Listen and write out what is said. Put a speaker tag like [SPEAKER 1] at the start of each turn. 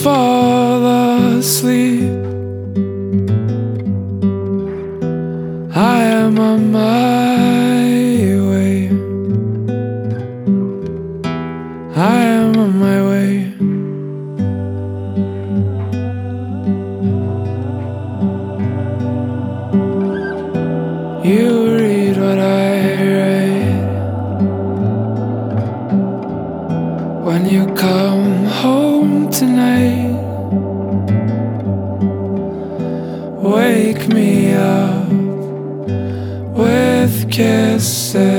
[SPEAKER 1] fall asleep. I am on my way. I am on my way. You read what I write when you come home tonight. Wake me up with kisses.